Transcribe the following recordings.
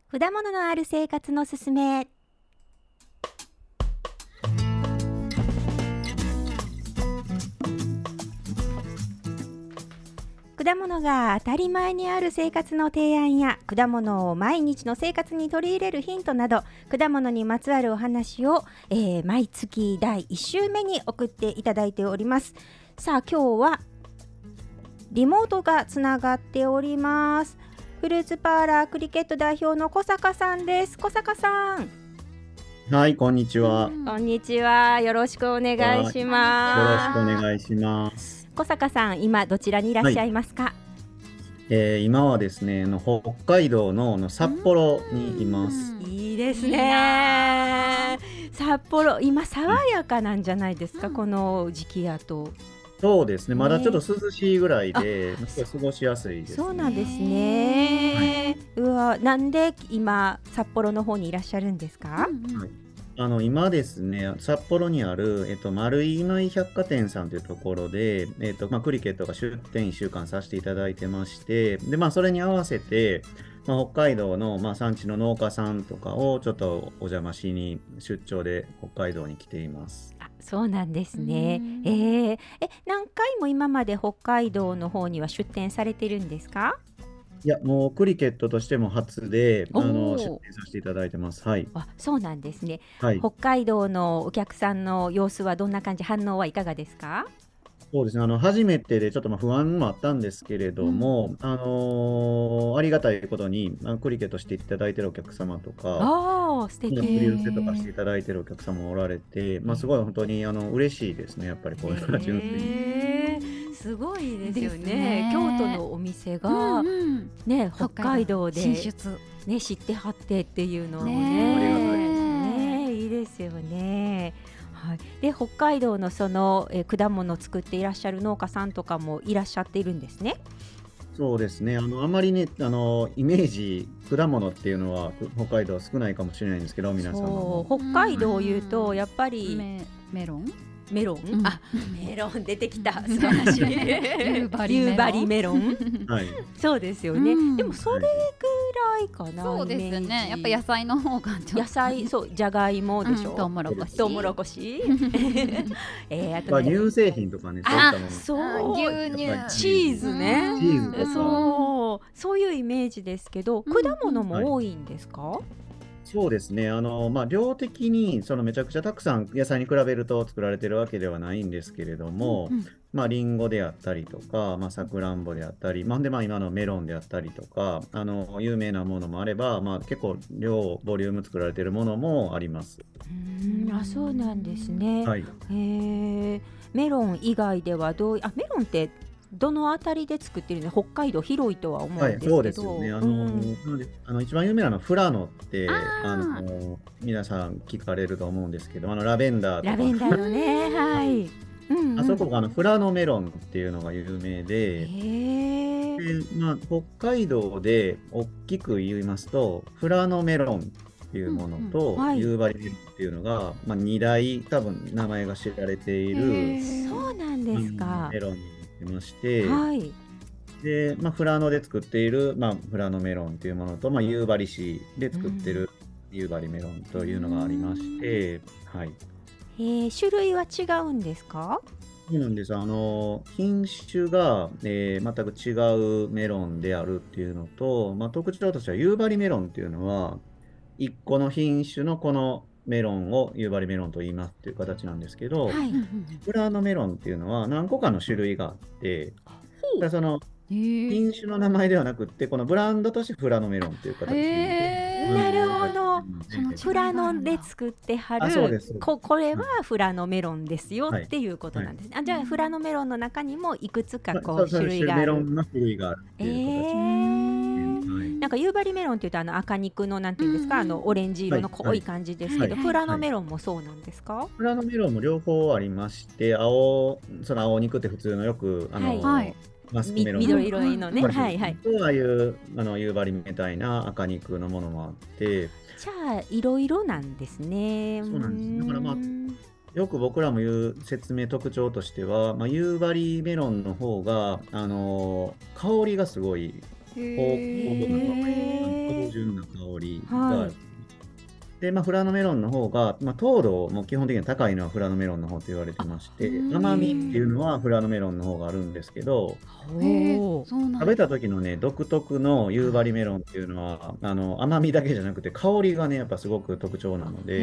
果物のある生活のすすめ。果物が当たり前にある生活の提案や果物を毎日の生活に取り入れるヒントなど、果物にまつわるお話を、毎月第1週目に送っていただいております。さあ今日はリモートがつながっております。フルーツパーラークリケット代表の小坂さんです。小坂さん、 はい、こんにちは。 こんにちは。よろしくお願いしよろします。 くお願いします。 小坂さん、今どちらにいらっしゃいますか？ 今はですね、北海道の札幌にいます。 いいですね。札幌、今爽やかなんじゃないですか、この時期やと。 そうですね、まだちょっと涼しいぐらいで、過ごしやすいですね。 そうなんですね。うわ、なんで今札幌の方にいらっしゃるんですか？ はい、今ですね、札幌にある、丸井今井百貨店さんというところで、クリケットが出店1週間させていただいてまして、で、それに合わせて、北海道の、産地の農家さんとかをちょっとお邪魔しに出張で北海道に来ています。 そうなんですね。何回も今まで北海道の方には出店されてるんですか？ いや、もうクリケットとしても初で、出おー店させていただいてます。はい。 あ、そうなんですね。 はい。 北海道のお客さんの様子はどんな感じ、反応はいかがですか？ そうですね。初めてでちょっと不安もあったんですけれども、ありがたいことに、クリケットしていただいているお客様とか、 素取り敵。 寄せとかしていただいているお客様もおられて、すごい本当に嬉しいですね。やっぱりこういう形純粋に。 すごいですよですね。 ね。 京都のお店が、北海道で、 進出知ってはってっていうのをありがたいね、いいですよね。はい、で北海道のその、果物を作っていらっしゃる農家さんとかもいらっしゃっているんですね。 そうですね。あまりね、イメージ、果物っていうのは北海道少ないかもしれないんですけど、皆様も。 そう、北海道を言うとやっぱりメロンメロン、 うんメロン出てきた、素晴らしい。夕張メロン、 はい。 そうですよね。 うんでもそれぐらいかな。 そうですイメージね。やっぱ野菜の方がちょっと野菜、そうじゃがいもでしょ。 トウモロコシ。 トウモロコシ。あとね、 乳製品とかね、そういったもの。 そう牛乳、 チーズね。 チーズとか。 そういうイメージですけど、果物も多いんですか？ そうですね。量的にめちゃくちゃたくさん野菜に比べると作られてるわけではないんですけれども、リンゴであったりとか、さくらんぼであったり、今のメロンであったりとか、有名なものもあれば、結構ボリューム作られてるものもあります。 そうなんですね。 はい。 メロン以外ではメロンってどのあたりで作ってるの？北海道広いとは思うんですけど。 そうですよね。なので一番有名なのは富良野って皆さん聞かれると思うんですけど、ラベンダーとか。 ラベンダーのね、はい。 あそこが富良野メロンっていうのが有名で、北海道で大きく言いますと、富良野メロンっていうものと、夕張メロンっていうのが、2大多分名前が知られているそうなんですか。 メロンになってまして、 はい。 で、富良野で作っている、富良野メロンっていうものと、夕張市で作ってる夕張メロンというのがありまして、はい。 種類は違うんですか？ そうなんです。品種が、全く違うメロンであるっていうのと、特徴としては夕張メロンっていうのは、1個の品種のこのメロンを夕張メロンと言いますっていう形なんですけど、富良野メロンっていうのは何個かの種類があって、その品種の名前ではなくって、このブランドとして富良野メロンっていう形で。 なるほど。富良野で作ってはる、これは富良野メロンですよっていうことなんですね。じゃあ富良野メロンの中にもいくつか種類がある。 メロンの種類があるっていう形。 なんか夕張メロンっていうと赤肉のなんていうんですか、オレンジ色の濃い感じですけど、富良野メロンもそうなんですか？ 富良野メロンも両方ありまして、青肉って普通のよくマスクメロン緑色のね、はいはい。 ああいう夕張みたいな赤肉のものもあって、 じゃあいろいろなんですね。 そうなんです。だからよく僕らも言う説明特徴としては、夕張メロンの方が香りがすごい高純な香りが、 はいで、富良野メロンの方が、糖度も基本的には高いのは富良野メロンの方と言われてまして、甘みっていうのは富良野メロンの方があるんですけど、 おーそうなんだ。 食べた時のね、独特の夕張メロンっていうのは、甘みだけじゃなくて、香りがね、やっぱすごく特徴なので、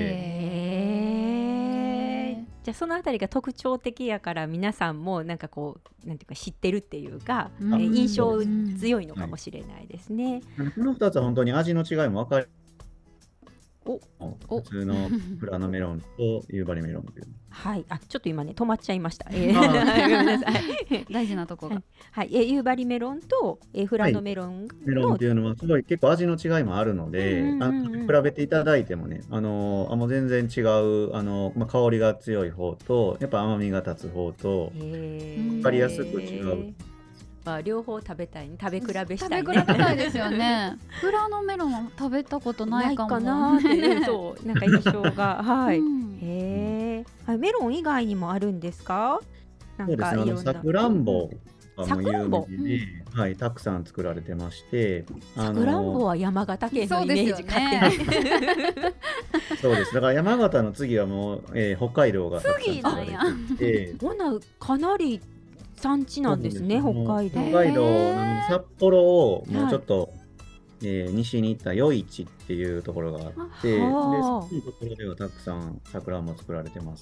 へーじゃあそのあたりが特徴的やから皆さんもなんかこうなんていうか知ってるっていうか、印象強いのかもしれないですね。 この2つは本当に味の違いも分かる。 お普通の富良野メロンと夕張メロンっていう。 はい、ちょっと今ね止まっちゃいました。ごめんなさい。 大事なとこが。 はい、夕張メロンと富良野メロンメロンのっていうのはすごい結構味の違いもあるので、比べていただいてもね、もう全然違う香りが強い方とやっぱ甘みが立つ方と分かりやすく違う。 両方食べたいね、食べ比べしたいね。 食べ比べたいですよね。富良野メロンは食べたことないかも。 ないかなっていうそうなんか印象がはい。 うんメロン以外にもあるんですか？なんかそうですね、さくらんぼがもう有ぼ名で、はい、たくさん作られてまして、 さくらんぼは山形県のイメージ勝手に。 そうです。だから山形の次はもう、北海道が次なんや。 ほなかなり産地なんですね、北海道。 北海道札幌をもうちょっと、西に行った余市っていうところがあって、でそのところではたくさんさくらんぼ作られてます。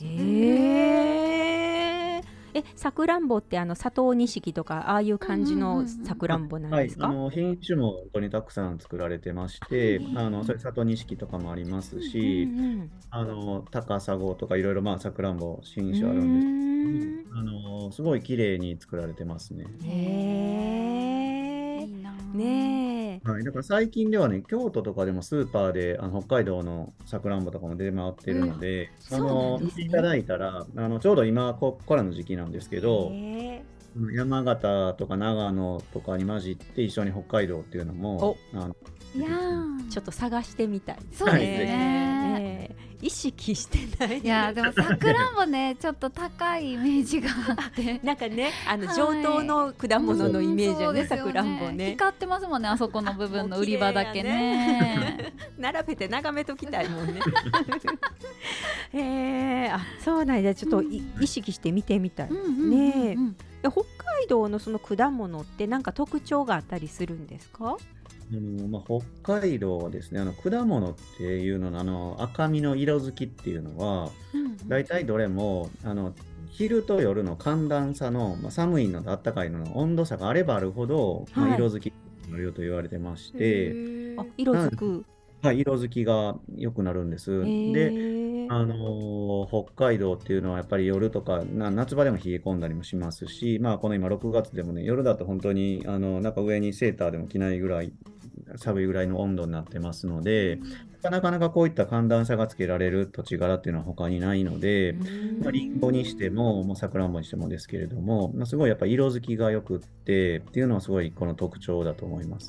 さくらんぼって佐藤錦とかああいう感じのさくらんぼなんですか？ 品種も本当にたくさん作られてまして、それ佐藤錦とかもありますし、高砂とかいろいろさくらんぼ品種あるんですけど、すごい綺麗に作られてますね。 へーねはい、だから最近ではね、京都とかでもスーパーで北海道のさくらんぼとかも出回ってるので、見ていただいたらちょうど今ここからの時期なんですけど、山形とか長野とかに混じって一緒に北海道っていうのもいやちょっと探してみたい。 そうですね。 意識してない。 いやでもさくらんぼねちょっと高いイメージがあってなんかね上等の果物のイメージよね、さくらんぼね。 光ってますもんね、あそこの部分の売り場だけね。 並べて眺めときたいもんね。そうなんだ。ちょっと意識して見てみたいね。北海道のその果物ってなんか特徴があったりするんですか？ 北海道はですね、果物っていうのの赤みの色づきっていうのは、大体どれも昼と夜の寒暖差の、寒いのと暖かいのの温度差があればあるほど、色づきになると言われてまして、 色づく。 色づきが良くなるんです。で、北海道っていうのはやっぱり夜とか夏場でも冷え込んだりもしますし、この今6月でもね、夜だと本当になんか上にセーターでも着ないぐらい寒いぐらいの温度になってますので、なかなかこういった寒暖差がつけられる土地柄っていうのは他にないので、リンゴにしてもさくらんぼにしてもですけれども、すごいやっぱ色づきがよくってっていうのはすごいこの特徴だと思います。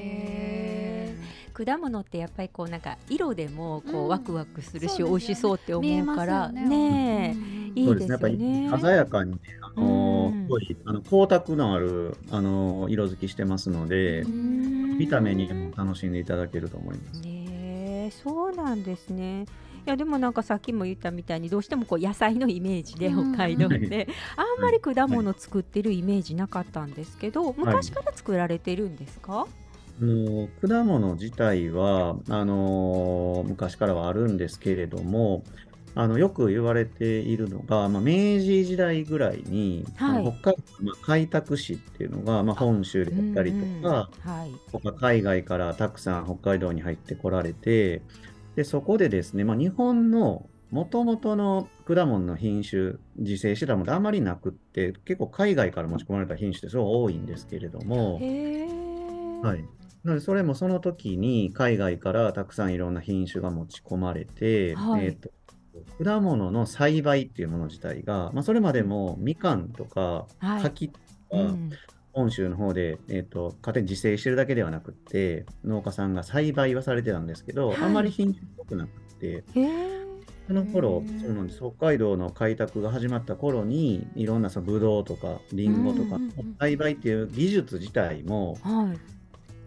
果物ってやっぱりこうなんか色でもこうワクワクするし、美味しそうって思うからね、いいですよね。 やっぱり鮮やかにね、すごい光沢のある色づきしてますので、見た目にも楽しんでいただけると思います。 そうなんですね。いやでもなんかさっきも言ったみたいにどうしてもこう野菜のイメージで北海道であんまり果物作ってるイメージなかったんですけど、昔から作られてるんですか？ 果物自体は昔からはあるんですけれども、よく言われているのが、明治時代ぐらいに、北海道の開拓使っていうのが、本州であったりとか、他海外からたくさん北海道に入ってこられて、でそこでですね、日本のもともとの果物の品種、自生してたものであんまりなくって、結構海外から持ち込まれた品種ってすごい多いんですけれども、なのでそれもその時に海外からたくさんいろんな品種が持ち込まれて、果物の栽培っていうもの自体が、それまでもみかんとか柿とか、本州の方で、家庭に自生してるだけではなくて農家さんが栽培はされてたんですけど、あんまり品種っぽくなくて、その頃そうなんです。北海道の開拓が始まった頃にいろんなブドウとかリンゴとか栽培っていう技術自体も、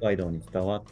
北海道に伝わって、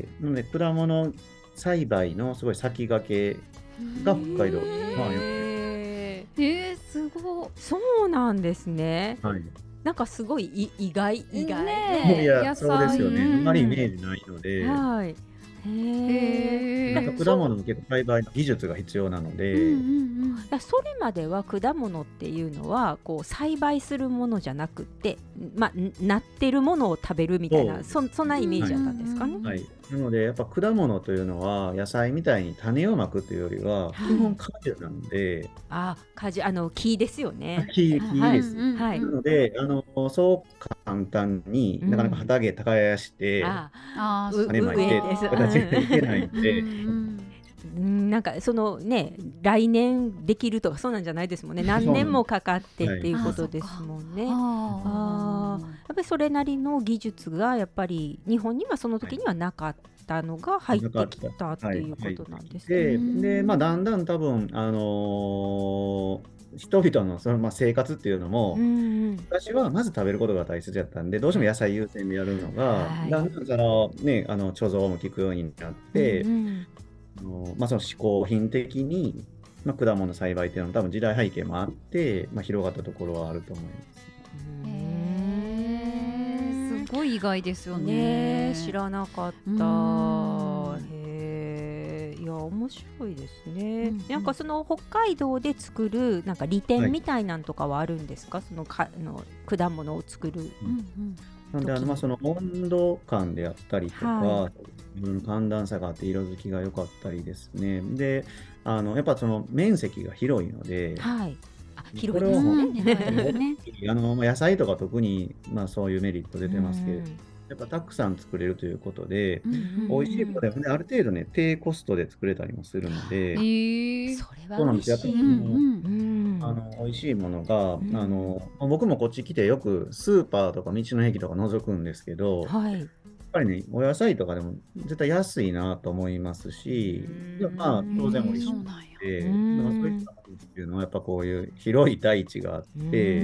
なので果物栽培のすごい先駆けが北海道。まあよすごい。 そうなんですね。 はい。 なんかすごい意外ねいや、 野そうですよね。 菜あまりイメージないので、 はい。へえ。 なんか果物の結構栽培の技術が必要なので、 それまでは果物っていうのはこう栽培するものじゃなくて、なってるものを食べるみたいな、そんなイメージだったんですかね。 はい。なので、やっぱ果物というのは野菜みたいに種をまくというよりは、基本果樹なので、 果樹、木ですよね。 木です。 はいなので、そう簡単になかなか畑耕して、種まいてって形にいけないんで、 なんかそのね、来年できるとかそうなんじゃないですもんね。何年もかかってっていうことですもんね。やっぱりそれなりの技術がやっぱり日本にはその時にはなかったのが入ってきたっていうことなんですね。 で、だんだん多分、人々のその、生活っていうのも、昔はまず食べることが大切だったんで、どうしても野菜優先でやるのが、だんだんその、貯蔵も効くようになって、その嗜好品的に、果物栽培っていうのも多分時代背景もあって、広がったところはあると思います。 すごい意外ですよね。 知らなかった。いや面白いですね。なんかその北海道で作るなんか利点みたいなんとかはあるんですか？その果物を作る。 なんでその温度感であったりとか、寒暖差があって色づきが良かったりですね。で、やっぱその面積が広いので、 広いですね。 野菜とか特にそういうメリット出てますけど、やっぱたくさん作れるということで、美味しいものである程度ね、低コストで作れたりもするので、 それは嬉しい。 美味しいものが、僕もこっち来てよくスーパーとか道の駅とか覗くんですけど、やっぱりね、お野菜とかでも絶対安いなと思いますし、当然美味しくて、そういったものっていうのはやっぱこういう広い大地があって、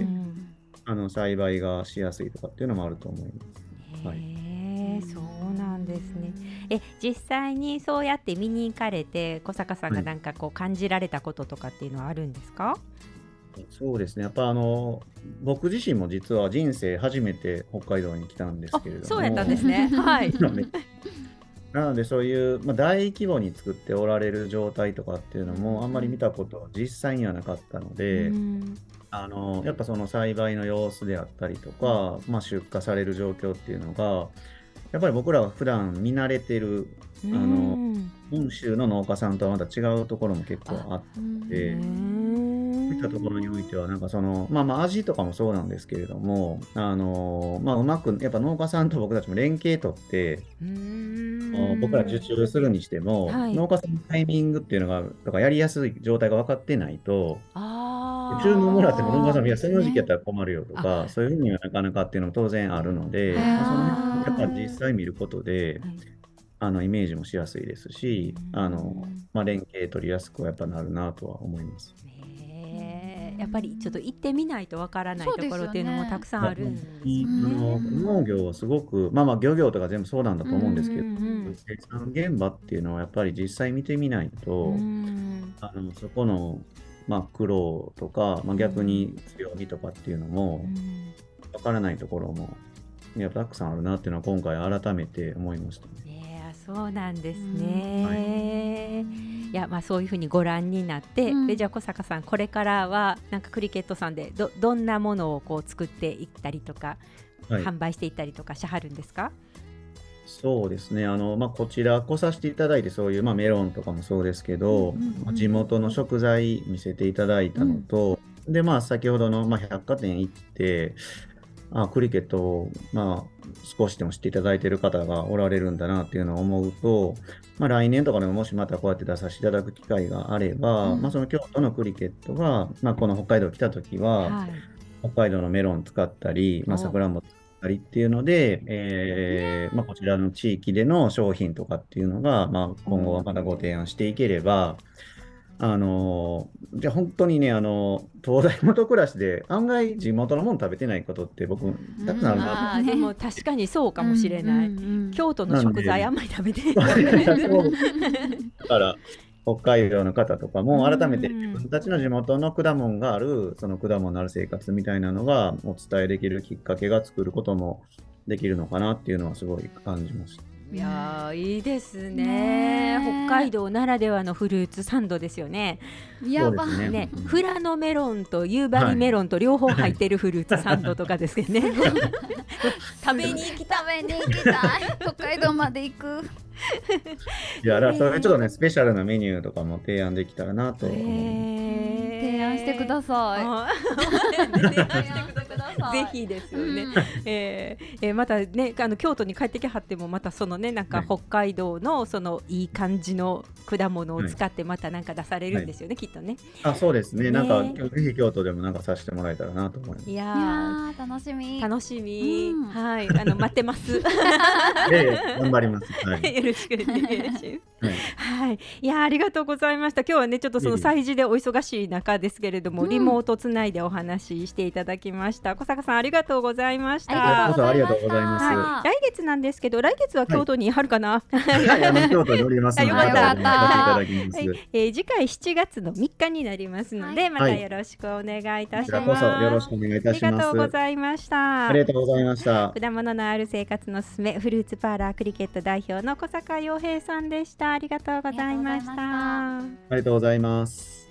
栽培がしやすいとかっていうのもあると思います。 そうなんですね。実際にそうやって見に行かれて小坂さんがなんかこう感じられたこととかっていうのはあるんですか？ そうですね。やっぱ僕自身も実は人生初めて北海道に来たんですけれども。 そうやったんですね。はい。 なのでそういう、大規模に作っておられる状態とかっていうのもあんまり見たことは実際にはなかったので、やっぱその栽培の様子であったりとか、出荷される状況っていうのがやっぱり僕らが普段見慣れてる本州の農家さんとはまた違うところも結構あって、そういったところにおいてはなんかその味とかもそうなんですけれども、うまくやっぱ農家さんと僕たちも連携取って僕ら受注するにしても、農家さんのタイミングっていうのがとかやりやすい状態が分かってないと、注文もらっても農家さんいやその時期やったら困るよとか、そういうふうにはなかなかっていうのも当然あるので、そのやっぱ実際見ることで、イメージもしやすいですし、連携取りやすくはやっぱなるなとは思います。 やっぱりちょっと行ってみないとわからないところっていうのもたくさんあるんですね。 農業はすごく漁業とか全部そうなんだと思うんですけど、生産現場っていうのはやっぱり実際見てみないと、そこの苦労とか、逆に強みとかっていうのもわからないところもやっぱたくさんあるなっていうのは今回改めて思いましたね。 そうなんですね。いやそういうふうにご覧になって、でじゃあ小坂さんこれからはなんかクリケットさんでどんなものをこう作っていったりとか、販売していったりとかしはるんですか？ そうですね。こちら来させていただいてそういう、メロンとかもそうですけど、地元の食材見せていただいたのと、で先ほどの、百貨店行ってクリケットを、少しでも知っていただいている方がおられるんだなっていうのを思うと、来年とかでももしまたこうやって出させていただく機会があれば、その京都のクリケットが、この北海道来た時は、北海道のメロン使ったり、さくらんぼ使ったりっていうので、こちらの地域での商品とかっていうのが、今後はまたご提案していければ、 じゃあ本当にね、東大元暮らしで案外地元のもの食べてないことって僕たくさんあるなでも確かにそうかもしれない。京都の食材あんまり食べてない。 と。だから北海道の方とかも改めて自分たちの地元の果物がある、その果物のある生活みたいなのがお伝えできるきっかけが作ることもできるのかなっていうのはすごい感じました。 いやいいですね。北海道ならではのフルーツサンドですよね。 やばそうですね、富良野メロンと夕張メロンと両方入ってるフルーツサンドとかですよね。食べに行きたい。 北海道まで行く。 いや、だからそれちょっとね、スペシャルなメニューとかも提案できたらなと思います。 提案してください。 ぜひですよね。またね、京都に帰ってきはってもまたそのね、なんか北海道のそのいい感じの果物を使ってまたなんか出されるんですよね、きっとね。 あ、そうですね。なんかぜひ京都でもなんかさせてもらえたらなと思います。 いやー楽しみ。 はい、待ってます。 頑張ります。 よろしくお願いします。はい、いやありがとうございました。今日はねちょっとその催事でお忙しい中ですけれども、リモートつないでお話ししていただきました。小坂さんありがとうございました。 ありがとうございます。 来月なんですけど、来月は京都にあるかな。 京都におりますので、 よかった。 次回7月の3日になりますので、またよろしくお願いいたします。 こちらこそよろしくお願いいたします。 ありがとうございました。 ありがとうございました。 果物のある生活のすすめ、フルーツパーラークリケット代表の小坂洋平さんでした。ありがとうございました。 ありがとうございます。